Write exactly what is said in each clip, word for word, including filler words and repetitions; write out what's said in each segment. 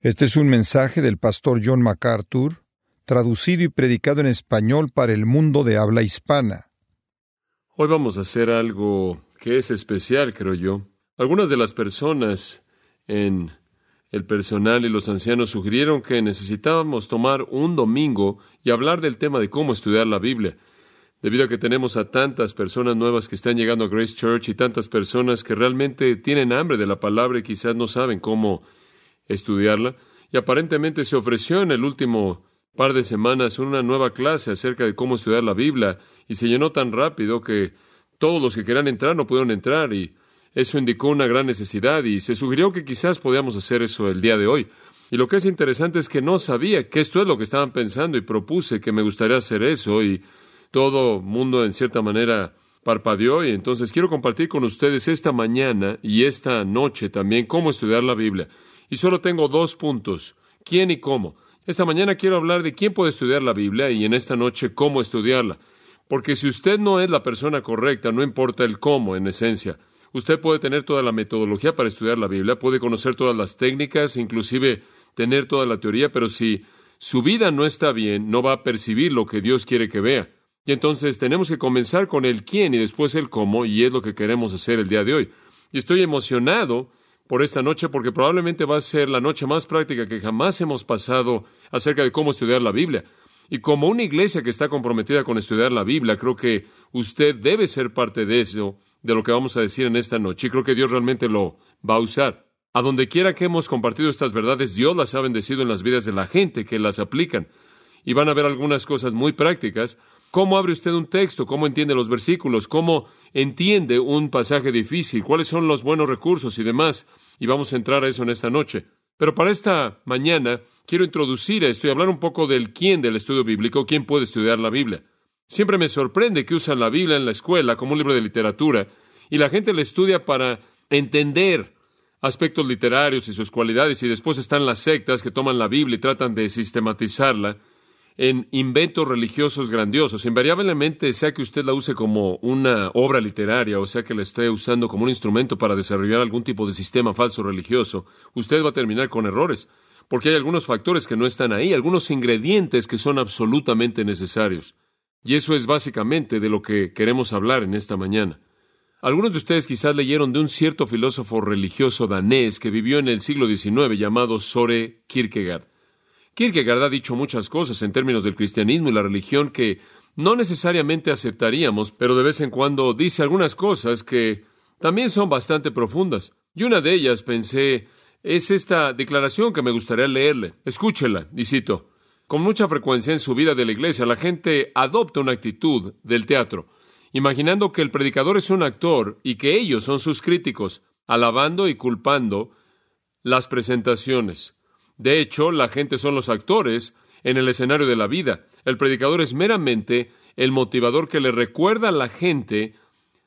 Este es un mensaje del pastor John MacArthur, traducido y predicado en español para el mundo de habla hispana. Hoy vamos a hacer algo que es especial, creo yo. Algunas de las personas en el personal y los ancianos sugirieron que necesitábamos tomar un domingo y hablar del tema de cómo estudiar la Biblia, debido a que tenemos a tantas personas nuevas que están llegando a Grace Church y tantas personas que realmente tienen hambre de la palabra y quizás no saben cómo estudiarla. Y aparentemente se ofreció en el último par de semanas una nueva clase acerca de cómo estudiar la Biblia y se llenó tan rápido que todos los que querían entrar no pudieron entrar y eso indicó una gran necesidad y se sugirió que quizás podíamos hacer eso el día de hoy. Y lo que es interesante es que no sabía que esto es lo que estaban pensando y propuse que me gustaría hacer eso y todo mundo en cierta manera parpadeó y entonces quiero compartir con ustedes esta mañana y esta noche también cómo estudiar la Biblia. Y solo tengo dos puntos, quién y cómo. Esta mañana quiero hablar de quién puede estudiar la Biblia y en esta noche cómo estudiarla. Porque si usted no es la persona correcta, no importa el cómo en esencia. Usted puede tener toda la metodología para estudiar la Biblia, puede conocer todas las técnicas, inclusive tener toda la teoría, pero si su vida no está bien, no va a percibir lo que Dios quiere que vea. Y entonces tenemos que comenzar con el quién y después el cómo, y es lo que queremos hacer el día de hoy. Y estoy emocionado por esta noche porque probablemente va a ser la noche más práctica que jamás hemos pasado acerca de cómo estudiar la Biblia. Y como una iglesia que está comprometida con estudiar la Biblia, creo que usted debe ser parte de eso, de lo que vamos a decir en esta noche. Y creo que Dios realmente lo va a usar. A donde quiera que hemos compartido estas verdades, Dios las ha bendecido en las vidas de la gente que las aplican. Y van a ver algunas cosas muy prácticas. ¿Cómo abre usted un texto? ¿Cómo entiende los versículos? ¿Cómo entiende un pasaje difícil? ¿Cuáles son los buenos recursos y demás? Y vamos a entrar a eso en esta noche. Pero para esta mañana quiero introducir esto y hablar un poco del quién del estudio bíblico, quién puede estudiar la Biblia. Siempre me sorprende que usan la Biblia en la escuela como un libro de literatura y la gente la estudia para entender aspectos literarios y sus cualidades y después están las sectas que toman la Biblia y tratan de sistematizarla en inventos religiosos grandiosos. Invariablemente, sea que usted la use como una obra literaria o sea que la esté usando como un instrumento para desarrollar algún tipo de sistema falso religioso, usted va a terminar con errores, porque hay algunos factores que no están ahí, algunos ingredientes que son absolutamente necesarios. Y eso es básicamente de lo que queremos hablar en esta mañana. Algunos de ustedes quizás leyeron de un cierto filósofo religioso danés que vivió en el siglo diecinueve llamado Søren Kierkegaard. Kierkegaard ha dicho muchas cosas en términos del cristianismo y la religión que no necesariamente aceptaríamos, pero de vez en cuando dice algunas cosas que también son bastante profundas. Y una de ellas, pensé, es esta declaración que me gustaría leerle. Escúchela, y cito: con mucha frecuencia en su vida de la iglesia, la gente adopta una actitud del teatro, imaginando que el predicador es un actor y que ellos son sus críticos, alabando y culpando las presentaciones. De hecho, la gente son los actores en el escenario de la vida. El predicador es meramente el motivador que le recuerda a la gente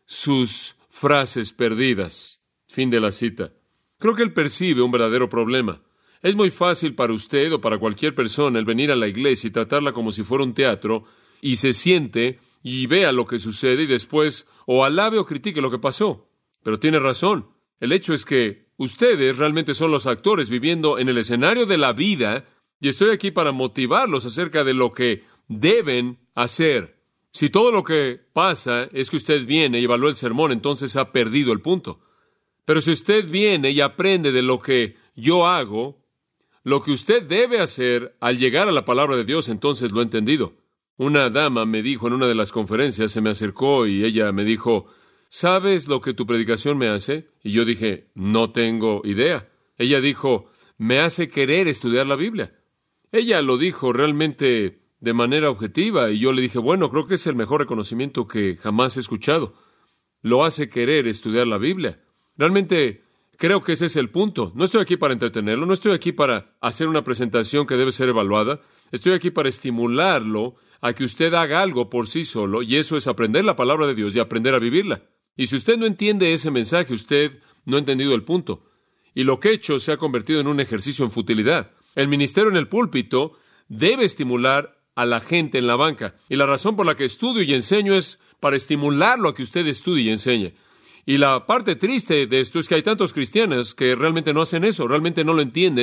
sus frases perdidas. Fin de la cita. Creo que él percibe un verdadero problema. Es muy fácil para usted o para cualquier persona el venir a la iglesia y tratarla como si fuera un teatro y se siente y vea lo que sucede y después o alabe o critique lo que pasó. Pero tiene razón. El hecho es que ustedes realmente son los actores viviendo en el escenario de la vida y estoy aquí para motivarlos acerca de lo que deben hacer. Si todo lo que pasa es que usted viene y evalúa el sermón, entonces ha perdido el punto. Pero si usted viene y aprende de lo que yo hago, lo que usted debe hacer al llegar a la palabra de Dios, entonces lo he entendido. Una dama me dijo en una de las conferencias, se me acercó y ella me dijo: ¿sabes lo que tu predicación me hace? Y yo dije, no tengo idea. Ella dijo, me hace querer estudiar la Biblia. Ella lo dijo realmente de manera objetiva y yo le dije, bueno, creo que es el mejor reconocimiento que jamás he escuchado. Lo hace querer estudiar la Biblia. Realmente creo que ese es el punto. No estoy aquí para entretenerlo, no estoy aquí para hacer una presentación que debe ser evaluada. Estoy aquí para estimularlo a que usted haga algo por sí solo y eso es aprender la palabra de Dios y aprender a vivirla. Y si usted no entiende ese mensaje, usted no ha entendido el punto. Y lo que he hecho se ha convertido en un ejercicio en futilidad. El ministerio en el púlpito debe estimular a la gente en la banca. Y la razón por la que estudio y enseño es para estimularlo a que usted estudie y enseñe. Y la parte triste de esto es que hay tantos cristianos que realmente no hacen eso, realmente no lo entienden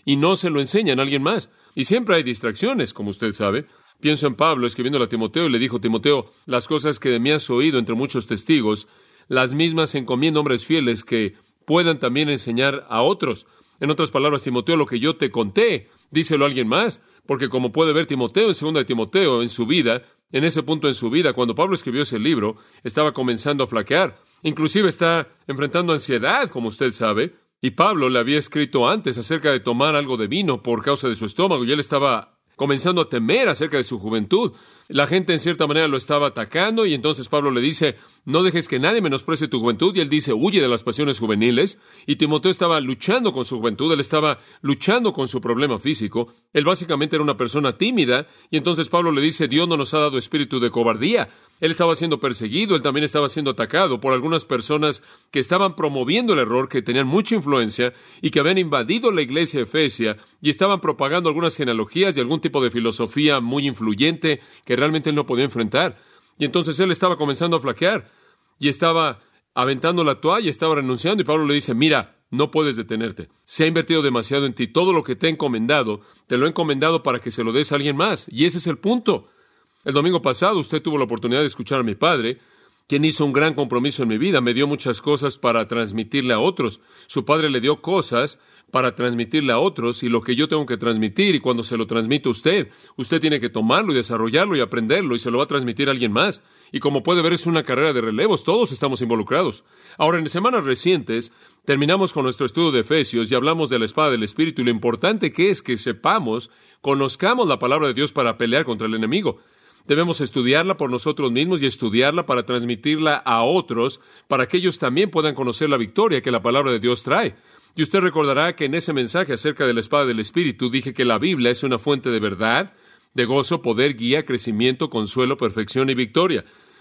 y no se lo enseñan a alguien más. Y siempre hay distracciones, como usted sabe. Pienso en Pablo escribiéndole a Timoteo y le dijo, Timoteo, las cosas que de mí has oído entre muchos testigos, las mismas encomiendo a hombres fieles que puedan también enseñar a otros. En otras palabras, Timoteo, lo que yo te conté, díselo a alguien más, porque como puede ver Timoteo en segunda de Timoteo, en su vida, en ese punto en su vida, cuando Pablo escribió ese libro, estaba comenzando a flaquear. Inclusive está enfrentando ansiedad, como usted sabe, y Pablo le había escrito antes acerca de tomar algo de vino por causa de su estómago, y él estaba comenzando a temer acerca de su juventud. La gente en cierta manera lo estaba atacando y entonces Pablo le dice, no dejes que nadie menosprecie tu juventud, y él dice, huye de las pasiones juveniles. Y Timoteo estaba luchando con su juventud, él estaba luchando con su problema físico. Él básicamente era una persona tímida y entonces Pablo le dice, Dios no nos ha dado espíritu de cobardía. Él estaba siendo perseguido, él también estaba siendo atacado por algunas personas que estaban promoviendo el error, que tenían mucha influencia y que habían invadido la iglesia de Efesia y estaban propagando algunas genealogías y algún tipo de filosofía muy influyente que realmente él no podía enfrentar. Y entonces él estaba comenzando a flaquear y estaba aventando la toalla, estaba renunciando, y Pablo le dice, mira, no puedes detenerte. Se ha invertido demasiado en ti. Todo lo que te he encomendado, te lo he encomendado para que se lo des a alguien más. Y ese es el punto. El domingo pasado usted tuvo la oportunidad de escuchar a mi padre, quien hizo un gran compromiso en mi vida. Me dio muchas cosas para transmitirle a otros. Su padre le dio cosas para transmitirle a otros, y lo que yo tengo que transmitir, y cuando se lo transmito a usted, usted tiene que tomarlo y desarrollarlo y aprenderlo, y se lo va a transmitir a alguien más. Y como puede ver, es una carrera de relevos, todos estamos involucrados. Ahora, en semanas recientes, terminamos con nuestro estudio de Efesios y hablamos de la espada del Espíritu y lo importante que es que sepamos, conozcamos la palabra de Dios para pelear contra el enemigo. Debemos estudiarla por nosotros mismos y estudiarla para transmitirla a otros, para que ellos también puedan conocer la victoria que la palabra de Dios trae. Y usted recordará que en ese mensaje acerca de la espada del Espíritu dije que la Biblia es una fuente de verdad, de gozo, poder, guía, crecimiento, consuelo, perfección y victoria.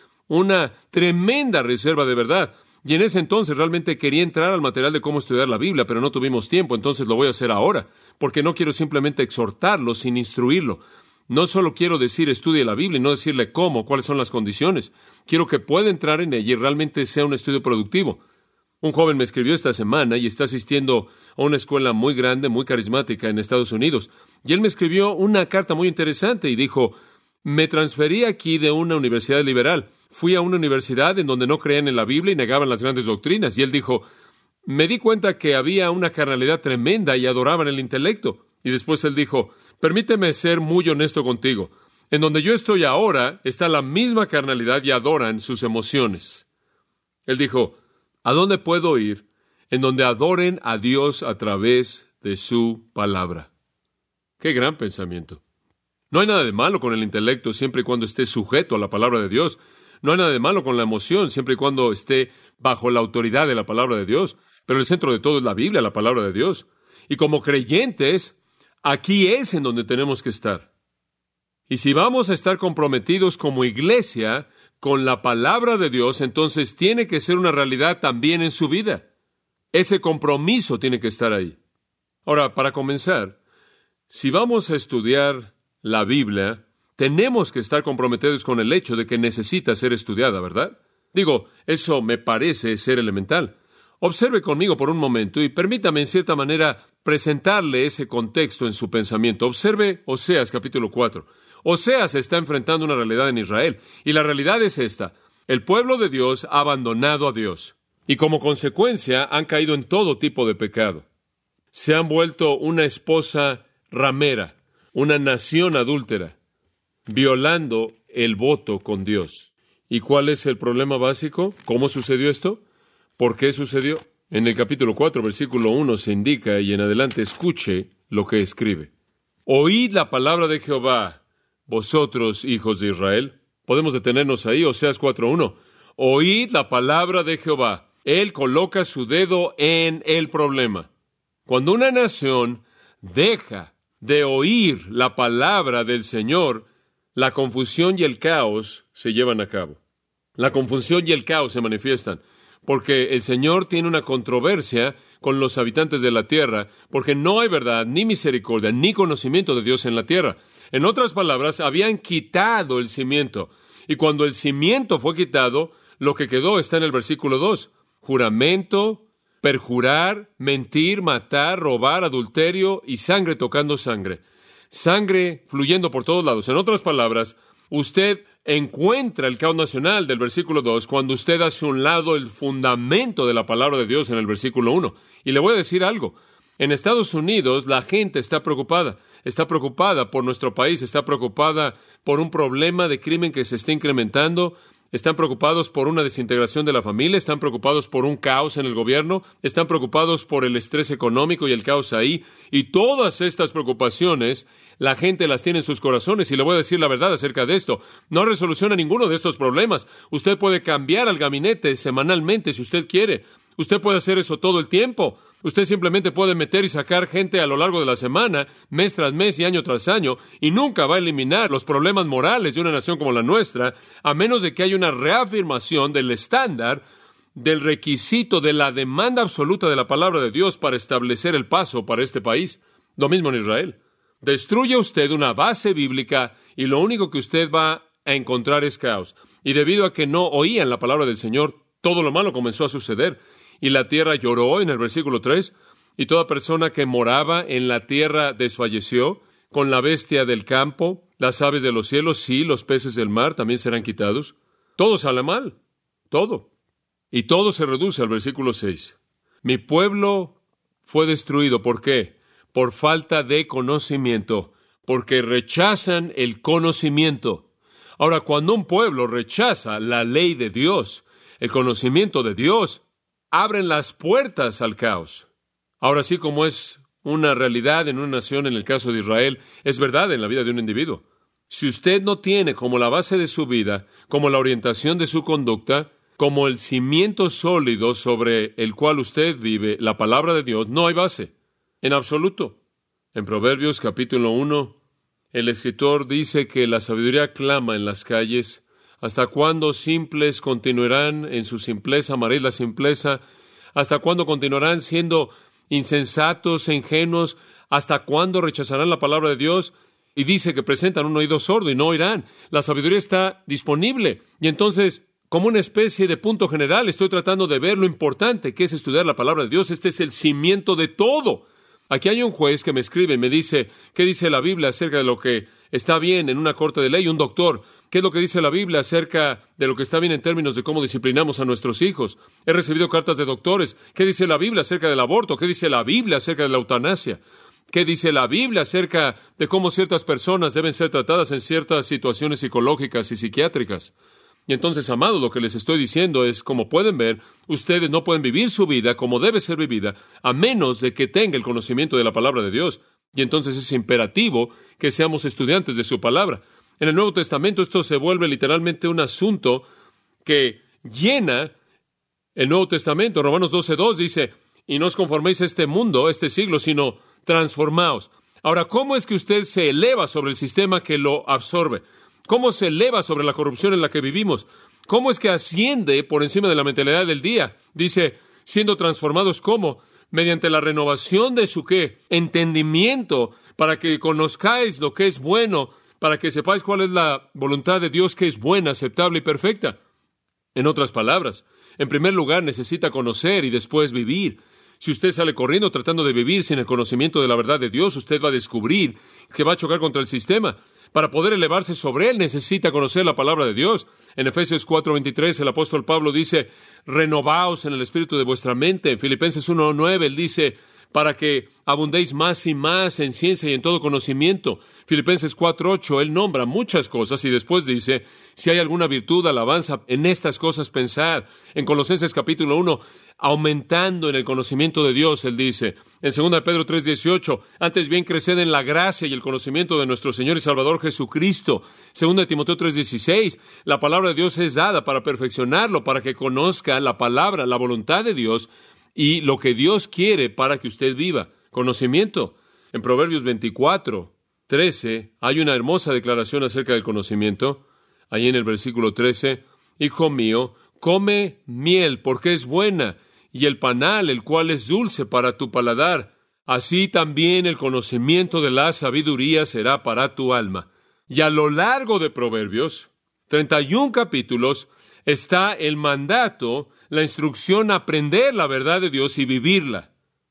Una tremenda reserva de verdad. Y en ese entonces realmente quería entrar al material de cómo estudiar la Biblia, pero no tuvimos tiempo, entonces lo voy a hacer ahora, porque no quiero simplemente exhortarlo sin instruirlo. No solo quiero decir estudie la Biblia y no decirle cómo, cuáles son las condiciones. Quiero que pueda entrar en ella y realmente sea un estudio productivo. Un joven me escribió esta semana y está asistiendo a una escuela muy grande, muy carismática en Estados Unidos. Y él me escribió una carta muy interesante y dijo, me transferí aquí de una universidad liberal. Fui a una universidad en donde no creían en la Biblia y negaban las grandes doctrinas. Y él dijo, me di cuenta que había una carnalidad tremenda y adoraban el intelecto. Y después él dijo, permíteme ser muy honesto contigo. En donde yo estoy ahora está la misma carnalidad y adoran sus emociones. Él dijo, ¿a dónde puedo ir en donde adoren a Dios a través de su palabra? ¡Qué gran pensamiento! No hay nada de malo con el intelecto siempre y cuando esté sujeto a la palabra de Dios. No hay nada de malo con la emoción siempre y cuando esté bajo la autoridad de la palabra de Dios. Pero el centro de todo es la Biblia, la palabra de Dios. Y como creyentes, aquí es en donde tenemos que estar. Y si vamos a estar comprometidos como iglesia con la palabra de Dios, entonces tiene que ser una realidad también en su vida. Ese compromiso tiene que estar ahí. Ahora, para comenzar, si vamos a estudiar la Biblia, tenemos que estar comprometidos con el hecho de que necesita ser estudiada, ¿verdad? Digo, eso me parece ser elemental. Observe conmigo por un momento y permítame en cierta manera presentarle ese contexto en su pensamiento. Observe Oseas capítulo cuatro. Oseas está enfrentando una realidad en Israel, y la realidad es esta. El pueblo de Dios ha abandonado a Dios, y como consecuencia han caído en todo tipo de pecado. Se han vuelto una esposa ramera, una nación adúltera, violando el voto con Dios. ¿Y cuál es el problema básico? ¿Cómo sucedió esto? ¿Por qué sucedió? En el capítulo cuatro, versículo uno, se indica, y en adelante escuche lo que escribe. Oíd la palabra de Jehová, vosotros, hijos de Israel. Podemos detenernos ahí, Oseas cuatro uno. Oíd la palabra de Jehová. Él coloca su dedo en el problema. Cuando una nación deja de oír la palabra del Señor, la confusión y el caos se llevan a cabo. La confusión y el caos se manifiestan, porque el Señor tiene una controversia con los habitantes de la tierra, porque no hay verdad, ni misericordia, ni conocimiento de Dios en la tierra. En otras palabras, habían quitado el cimiento, y cuando el cimiento fue quitado, lo que quedó está en el versículo dos. Juramento, perjurar, mentir, matar, robar, adulterio y sangre tocando sangre. Sangre fluyendo por todos lados. En otras palabras, usted encuentra el caos nacional del versículo dos cuando usted hace a un lado el fundamento de la palabra de Dios en el versículo uno. Y le voy a decir algo. En Estados Unidos la gente está preocupada. Está preocupada por nuestro país, está preocupada por un problema de crimen que se está incrementando. Están preocupados por una desintegración de la familia, están preocupados por un caos en el gobierno, están preocupados por el estrés económico y el caos ahí. Y todas estas preocupaciones, la gente las tiene en sus corazones. Y le voy a decir la verdad acerca de esto. No resoluciona ninguno de estos problemas. Usted puede cambiar al gabinete semanalmente si usted quiere. Usted puede hacer eso todo el tiempo. Usted simplemente puede meter y sacar gente a lo largo de la semana, mes tras mes y año tras año, y nunca va a eliminar los problemas morales de una nación como la nuestra, a menos de que haya una reafirmación del estándar, del requisito, de la demanda absoluta de la palabra de Dios para establecer el paso para este país. Lo mismo en Israel. Destruye usted una base bíblica y lo único que usted va a encontrar es caos. Y debido a que no oían la palabra del Señor, todo lo malo comenzó a suceder. Y la tierra lloró en el versículo tres, y toda persona que moraba en la tierra desfalleció, con la bestia del campo, las aves de los cielos, sí, los peces del mar también serán quitados. Todo sale mal, todo. Y todo se reduce al versículo seis. Mi pueblo fue destruido, ¿por qué? Por falta de conocimiento, porque rechazan el conocimiento. Ahora, cuando un pueblo rechaza la ley de Dios, el conocimiento de Dios, abren las puertas al caos. Ahora sí, como es una realidad en una nación, en el caso de Israel, es verdad en la vida de un individuo. Si usted no tiene como la base de su vida, como la orientación de su conducta, como el cimiento sólido sobre el cual usted vive, la palabra de Dios, no hay base, en absoluto. En Proverbios capítulo uno, el escritor dice que la sabiduría clama en las calles. ¿Hasta cuándo simples continuarán en su simpleza? Amaréis la simpleza. ¿Hasta cuándo continuarán siendo insensatos e ingenuos? ¿Hasta cuándo rechazarán la palabra de Dios? Y dice que presentan un oído sordo y no oirán. La sabiduría está disponible. Y entonces, como una especie de punto general, estoy tratando de ver lo importante que es estudiar la palabra de Dios. Este es el cimiento de todo. Aquí hay un juez que me escribe y me dice, ¿qué dice la Biblia acerca de lo que está bien en una corte de ley? Un doctor, ¿qué es lo que dice la Biblia acerca de lo que está bien en términos de cómo disciplinamos a nuestros hijos? He recibido cartas de doctores. ¿Qué dice la Biblia acerca del aborto? ¿Qué dice la Biblia acerca de la eutanasia? ¿Qué dice la Biblia acerca de cómo ciertas personas deben ser tratadas en ciertas situaciones psicológicas y psiquiátricas? Y entonces, amados, lo que les estoy diciendo es, como pueden ver, ustedes no pueden vivir su vida como debe ser vivida, a menos de que tenga el conocimiento de la palabra de Dios. Y entonces es imperativo que seamos estudiantes de su palabra. En el Nuevo Testamento esto se vuelve literalmente un asunto que llena el Nuevo Testamento. Romanos doce dos dice, y no os conforméis a este mundo, a este siglo, sino transformaos. Ahora, ¿cómo es que usted se eleva sobre el sistema que lo absorbe? ¿Cómo se eleva sobre la corrupción en la que vivimos? ¿Cómo es que asciende por encima de la mentalidad del día? Dice, siendo transformados, ¿cómo? Mediante la renovación de su, ¿qué? Entendimiento, para que conozcáis lo que es bueno, para que sepáis cuál es la voluntad de Dios, que es buena, aceptable y perfecta. En otras palabras, en primer lugar necesita conocer y después vivir. Si usted sale corriendo tratando de vivir sin el conocimiento de la verdad de Dios, usted va a descubrir que va a chocar contra el sistema. Para poder elevarse sobre él, necesita conocer la palabra de Dios. En Efesios cuatro veintitrés, el apóstol Pablo dice, renovaos en el espíritu de vuestra mente. En Filipenses uno nueve, él dice, para que abundéis más y más en ciencia y en todo conocimiento. Filipenses cuatro ocho, él nombra muchas cosas y después dice, si hay alguna virtud, alabanza, en estas cosas pensad. En Colosenses capítulo uno, aumentando en el conocimiento de Dios, él dice. En segunda de Pedro tres dieciocho, antes bien creced en la gracia y el conocimiento de nuestro Señor y Salvador Jesucristo. segunda de Timoteo tres dieciséis, la palabra de Dios es dada para perfeccionarlo, para que conozca la palabra, la voluntad de Dios, y lo que Dios quiere para que usted viva. Conocimiento. En Proverbios veinticuatro trece hay una hermosa declaración acerca del conocimiento. Ahí en el versículo trece, hijo mío, come miel porque es buena, y el panal, el cual es dulce para tu paladar. Así también el conocimiento de la sabiduría será para tu alma. Y a lo largo de Proverbios, treinta y un capítulos, está el mandato la instrucción a aprender la verdad de Dios y vivirla.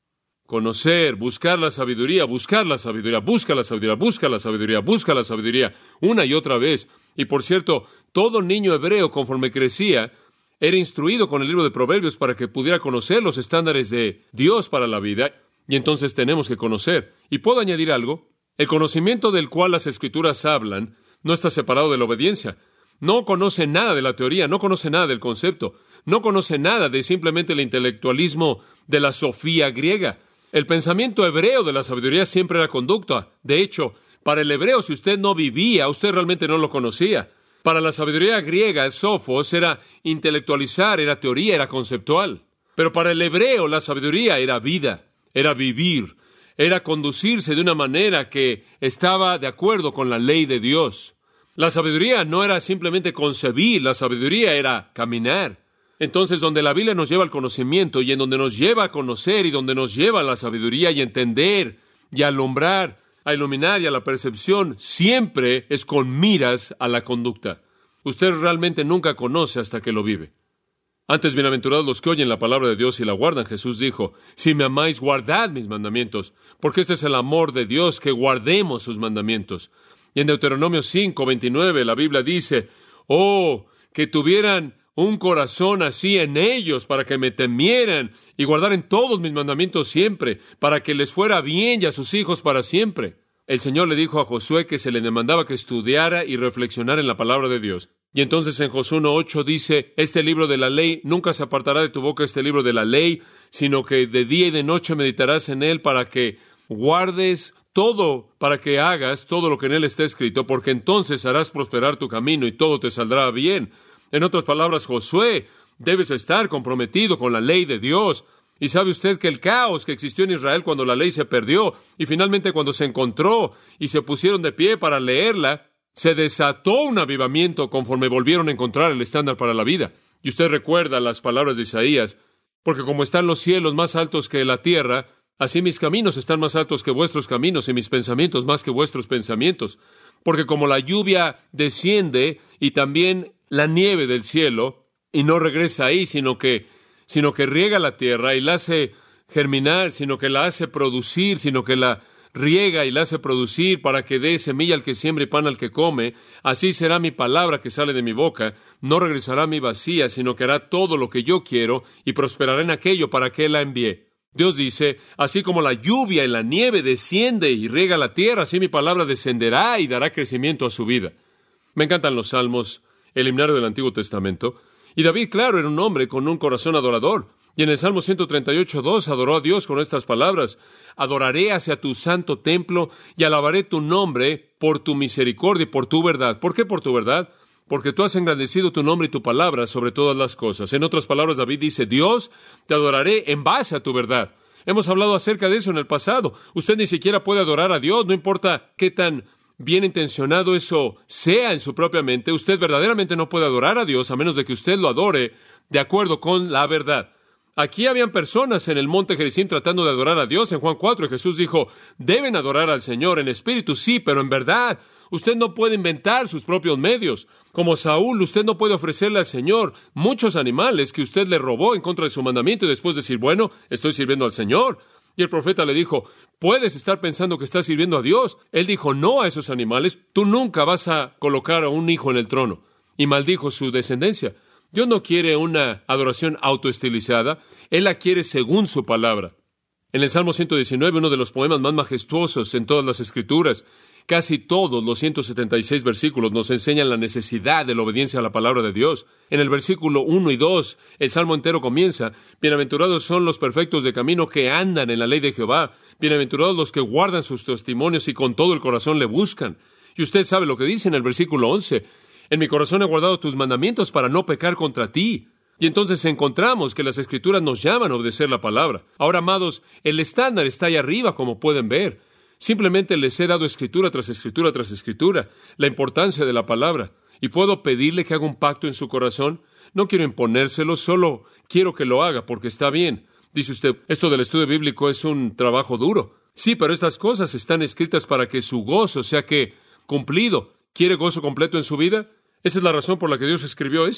Conocer, buscar la sabiduría, buscar la sabiduría, busca la sabiduría, busca la sabiduría, busca la sabiduría, una y otra vez. Y por cierto, todo niño hebreo, conforme crecía, era instruido con el libro de Proverbios para que pudiera conocer los estándares de Dios para la vida, y entonces tenemos que conocer. Y puedo añadir algo: el conocimiento del cual las Escrituras hablan no está separado de la obediencia. No conoce nada de la teoría, no conoce nada del concepto, no conoce nada de simplemente el intelectualismo de la sofía griega. El pensamiento hebreo de la sabiduría siempre era conducta. De hecho, para el hebreo, si usted no vivía, usted realmente no lo conocía. Para la sabiduría griega, sofos era intelectualizar, era teoría, era conceptual. Pero para el hebreo, la sabiduría era vida, era vivir, era conducirse de una manera que estaba de acuerdo con la ley de Dios. La sabiduría no era simplemente concebir, la sabiduría era caminar. Entonces, donde la Biblia nos lleva al conocimiento y en donde nos lleva a conocer y donde nos lleva a la sabiduría y entender y a alumbrar, a iluminar y a la percepción, siempre es con miras a la conducta. Usted realmente nunca conoce hasta que lo vive. Antes, bienaventurados los que oyen la palabra de Dios y la guardan. Jesús dijo: si me amáis, guardad mis mandamientos, porque este es el amor de Dios, que guardemos sus mandamientos. Y en Deuteronomio cinco, veintinueve, la Biblia dice: oh, que tuvieran un corazón así en ellos, para que me temieran y guardaren todos mis mandamientos siempre, para que les fuera bien y a sus hijos para siempre. El Señor le dijo a Josué que se le demandaba que estudiara y reflexionara en la palabra de Dios. Y entonces en Josué uno ocho dice: este libro de la ley, nunca se apartará de tu boca este libro de la ley, sino que de día y de noche meditarás en él, para que guardes todo, para que hagas todo lo que en él está escrito, porque entonces harás prosperar tu camino y todo te saldrá bien. En otras palabras, Josué, debes estar comprometido con la ley de Dios. Y sabe usted que el caos que existió en Israel cuando la ley se perdió y finalmente cuando se encontró y se pusieron de pie para leerla, se desató un avivamiento conforme volvieron a encontrar el estándar para la vida. Y usted recuerda las palabras de Isaías: porque como están los cielos más altos que la tierra, así mis caminos están más altos que vuestros caminos y mis pensamientos más que vuestros pensamientos. Porque como la lluvia desciende y también la nieve del cielo, y no regresa ahí, sino que, sino que riega la tierra y la hace germinar, sino que la hace producir, sino que la riega y la hace producir para que dé semilla al que siembra y pan al que come, así será mi palabra que sale de mi boca, no regresará a mí vacía, sino que hará todo lo que yo quiero y prosperará en aquello para que la envíe. Dios dice: así como la lluvia y la nieve desciende y riega la tierra, así mi palabra descenderá y dará crecimiento a su vida. Me encantan los salmos, el himnario del Antiguo Testamento. Y David, claro, era un hombre con un corazón adorador. Y en el Salmo ciento treinta y ocho, dos, adoró a Dios con estas palabras: adoraré hacia tu santo templo y alabaré tu nombre por tu misericordia y por tu verdad. ¿Por qué por tu verdad? Porque tú has engrandecido tu nombre y tu palabra sobre todas las cosas. En otras palabras, David dice: Dios, te adoraré en base a tu verdad. Hemos hablado acerca de eso en el pasado. Usted ni siquiera puede adorar a Dios, no importa qué tan bien intencionado eso sea en su propia mente. Usted verdaderamente no puede adorar a Dios a menos de que usted lo adore de acuerdo con la verdad. Aquí habían personas en el monte Gerizim tratando de adorar a Dios. En Juan cuatro, Jesús dijo: deben adorar al Señor en espíritu, sí, pero en verdad. Usted no puede inventar sus propios medios. Como Saúl, usted no puede ofrecerle al Señor muchos animales que usted le robó en contra de su mandamiento y después decir: bueno, estoy sirviendo al Señor. Y el profeta le dijo: puedes estar pensando que estás sirviendo a Dios. Él dijo no a esos animales. Tú nunca vas a colocar a un hijo en el trono. Y maldijo su descendencia. Dios no quiere una adoración autoestilizada. Él la quiere según su palabra. En el Salmo ciento diecinueve, uno de los poemas más majestuosos en todas las Escrituras, casi todos los ciento setenta y seis versículos nos enseñan la necesidad de la obediencia a la palabra de Dios. En el versículo uno y dos, el Salmo entero comienza: bienaventurados son los perfectos de camino que andan en la ley de Jehová. Bienaventurados los que guardan sus testimonios y con todo el corazón le buscan. Y usted sabe lo que dice en el versículo once: en mi corazón he guardado tus mandamientos para no pecar contra ti. Y entonces encontramos que las Escrituras nos llaman a obedecer la palabra. Ahora, amados, el estándar está ahí arriba, como pueden ver. Simplemente les he dado escritura tras escritura tras escritura, la importancia de la palabra. ¿Y puedo pedirle que haga un pacto en su corazón? No quiero imponérselo, solo quiero que lo haga porque está bien. Dice usted: esto del estudio bíblico es un trabajo duro. Sí, pero estas cosas están escritas para que su gozo sea que cumplido. ¿Quiere gozo completo en su vida? Esa es la razón por la que Dios escribió esto.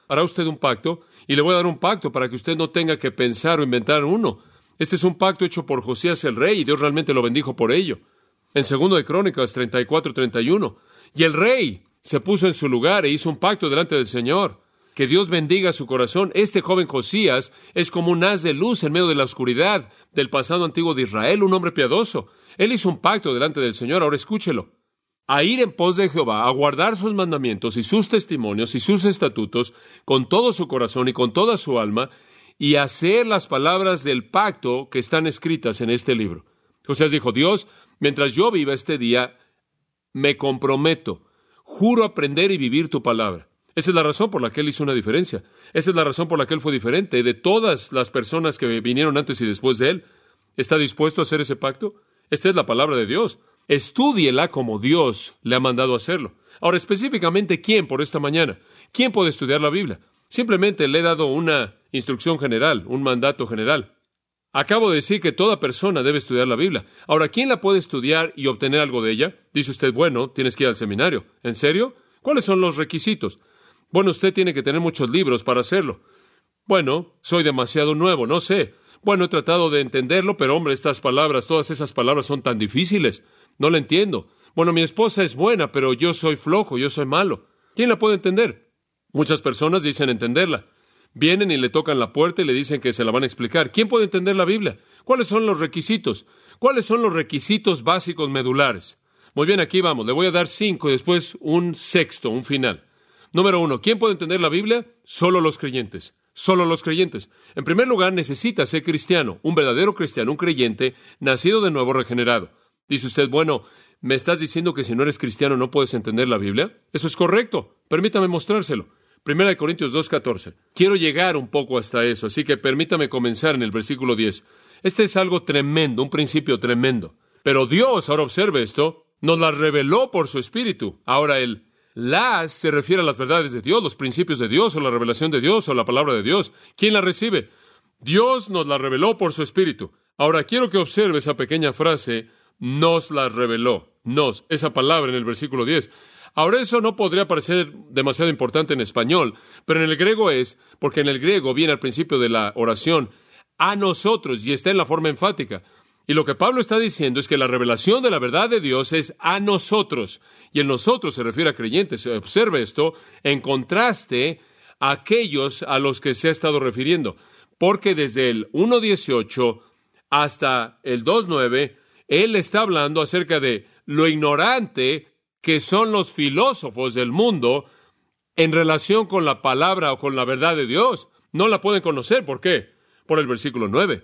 hará usted un pacto, y le voy a dar un pacto para que usted no tenga que pensar o inventar uno. Este es un pacto hecho por Josías el rey, y Dios realmente lo bendijo por ello. En segundo de Crónicas treinta y cuatro, treinta y uno. Y el rey se puso en su lugar e hizo un pacto delante del Señor. Que Dios bendiga su corazón. Este joven Josías es como un haz de luz en medio de la oscuridad del pasado antiguo de Israel, un hombre piadoso. Él hizo un pacto delante del Señor. Ahora escúchelo. A ir en pos de Jehová, a guardar sus mandamientos y sus testimonios y sus estatutos con todo su corazón y con toda su alma, y hacer las palabras del pacto que están escritas en este libro. Josías dijo, Dios, mientras yo viva este día, me comprometo, juro aprender y vivir tu palabra. Esa es la razón por la que él hizo una diferencia. Esa es la razón por la que él fue diferente de todas las personas que vinieron antes y después de él. ¿Está dispuesto a hacer ese pacto? Esta es la palabra de Dios. Estúdiela como Dios le ha mandado hacerlo. Ahora, específicamente, ¿quién por esta mañana? ¿Quién puede estudiar la Biblia? Simplemente le he dado una instrucción general, un mandato general. Acabo de decir que toda persona debe estudiar la Biblia. Ahora, ¿quién la puede estudiar y obtener algo de ella? Dice usted, bueno, tienes que ir al seminario. ¿En serio? ¿Cuáles son los requisitos? Bueno, usted tiene que tener muchos libros para hacerlo. Bueno, soy demasiado nuevo, no sé. Bueno, he tratado de entenderlo, pero hombre, estas palabras, todas esas palabras son tan difíciles. No la entiendo. Bueno, mi esposa es buena, pero yo soy flojo, yo soy malo. ¿Quién la puede entender? Muchas personas dicen entenderla. Vienen y le tocan la puerta y le dicen que se la van a explicar. ¿Quién puede entender la Biblia? ¿Cuáles son los requisitos? ¿Cuáles son los requisitos básicos medulares? Muy bien, aquí vamos. Le voy a dar cinco y después un sexto, un final. Número uno, ¿quién puede entender la Biblia? Solo los creyentes. Solo los creyentes. En primer lugar, necesita ser cristiano, un verdadero cristiano, un creyente, nacido de nuevo, regenerado. Dice usted, bueno, ¿me estás diciendo que si no eres cristiano no puedes entender la Biblia? Eso es correcto. Permítame mostrárselo. Primera de Corintios dos, catorce. Quiero llegar un poco hasta eso, así que permítame comenzar en el versículo diez. Este es algo tremendo, un principio tremendo. Pero Dios, ahora observe esto, nos las reveló por su Espíritu. Ahora el las se refiere a las verdades de Dios, los principios de Dios, o la revelación de Dios, o la palabra de Dios. ¿Quién la recibe? Dios nos la reveló por su Espíritu. Ahora quiero que observe esa pequeña frase, nos la reveló. Nos, esa palabra en el versículo diez. Ahora eso no podría parecer demasiado importante en español, pero en el griego es, porque en el griego viene al principio de la oración, a nosotros, y está en la forma enfática. Y lo que Pablo está diciendo es que la revelación de la verdad de Dios es a nosotros. Y el nosotros se refiere a creyentes. Observe esto en contraste a aquellos a los que se ha estado refiriendo. Porque desde el uno dieciocho hasta el dos nueve, él está hablando acerca de lo ignorante que son los filósofos del mundo en relación con la palabra o con la verdad de Dios. No la pueden conocer. ¿Por qué? Por el versículo nueve.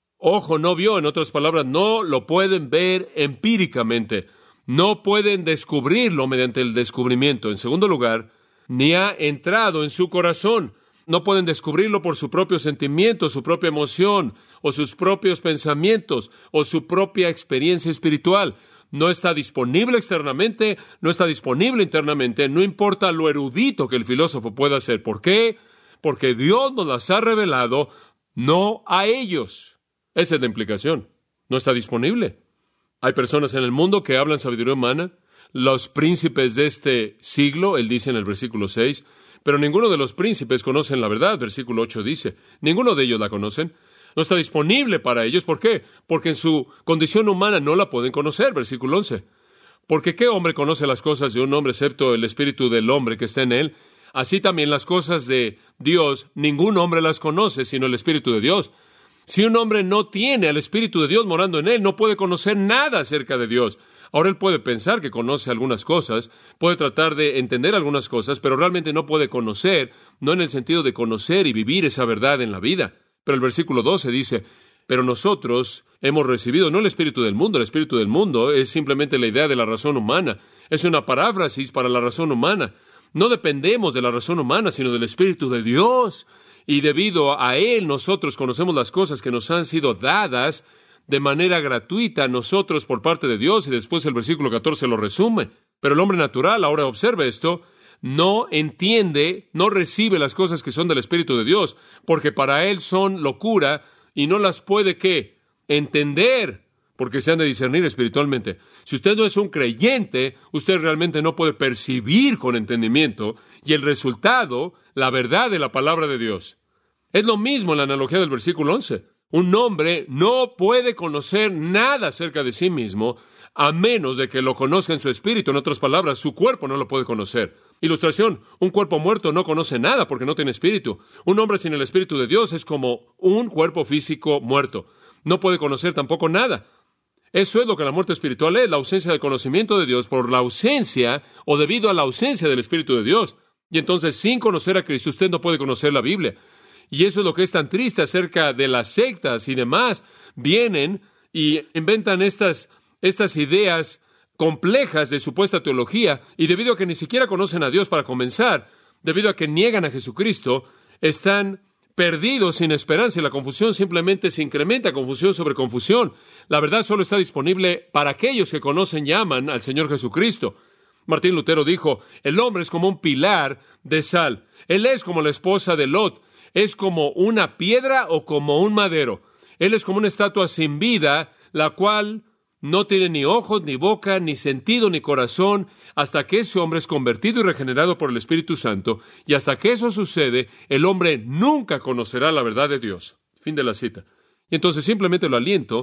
Ojo no vio, en otras palabras, no lo pueden ver empíricamente. No pueden descubrirlo mediante el descubrimiento. En segundo lugar, ni ha entrado en su corazón. No pueden descubrirlo por su propio sentimiento, su propia emoción, o sus propios pensamientos, o su propia experiencia espiritual. No está disponible externamente, no está disponible internamente, no importa lo erudito que el filósofo pueda ser. ¿Por qué? Porque Dios nos las ha revelado, no a ellos. Esa es la implicación. No está disponible. Hay personas en el mundo que hablan sabiduría humana. Los príncipes de este siglo, él dice en el versículo seis, pero ninguno de los príncipes conocen la verdad, versículo ocho dice. Ninguno de ellos la conocen. No está disponible para ellos. ¿Por qué? Porque en su condición humana no la pueden conocer, versículo once. Porque ¿qué hombre conoce las cosas de un hombre excepto el espíritu del hombre que está en él? Así también las cosas de Dios, ningún hombre las conoce sino el espíritu de Dios. Si un hombre no tiene al Espíritu de Dios morando en él, no puede conocer nada acerca de Dios. Ahora él puede pensar que conoce algunas cosas, puede tratar de entender algunas cosas, pero realmente no puede conocer, no en el sentido de conocer y vivir esa verdad en la vida. Pero el versículo doce dice, pero nosotros hemos recibido no el espíritu del mundo, el espíritu del mundo es simplemente la idea de la razón humana, es una paráfrasis para la razón humana. No dependemos de la razón humana, sino del Espíritu de Dios. Y debido a Él, nosotros conocemos las cosas que nos han sido dadas de manera gratuita a nosotros por parte de Dios. Y después el versículo catorce lo resume. Pero el hombre natural, ahora observe esto, no entiende, no recibe las cosas que son del Espíritu de Dios, porque para él son locura y no las puede, ¿qué? Entender, porque se han de discernir espiritualmente. Si usted no es un creyente, usted realmente no puede percibir con entendimiento y el resultado, la verdad de la palabra de Dios. Es lo mismo en la analogía del versículo once. Un hombre no puede conocer nada acerca de sí mismo a menos de que lo conozca en su espíritu. En otras palabras, su cuerpo no lo puede conocer. Ilustración, un cuerpo muerto no conoce nada porque no tiene espíritu. Un hombre sin el espíritu de Dios es como un cuerpo físico muerto. No puede conocer tampoco nada. Eso es lo que la muerte espiritual es, la ausencia de conocimiento de Dios por la ausencia o debido a la ausencia del Espíritu de Dios. Y entonces, sin conocer a Cristo, usted no puede conocer la Biblia. Y eso es lo que es tan triste acerca de las sectas y demás. Vienen y inventan estas, estas ideas complejas de supuesta teología, y debido a que ni siquiera conocen a Dios para comenzar, debido a que niegan a Jesucristo, están perdidos sin esperanza, y la confusión simplemente se incrementa, confusión sobre confusión. La verdad solo está disponible para aquellos que conocen y aman al Señor Jesucristo. Martín Lutero dijo, el hombre es como un pilar de sal. Él es como la esposa de Lot. Es como una piedra o como un madero. Él es como una estatua sin vida, la cual no tiene ni ojos, ni boca, ni sentido, ni corazón, hasta que ese hombre es convertido y regenerado por el Espíritu Santo. Y hasta que eso sucede, el hombre nunca conocerá la verdad de Dios. Fin de la cita. Y entonces simplemente lo aliento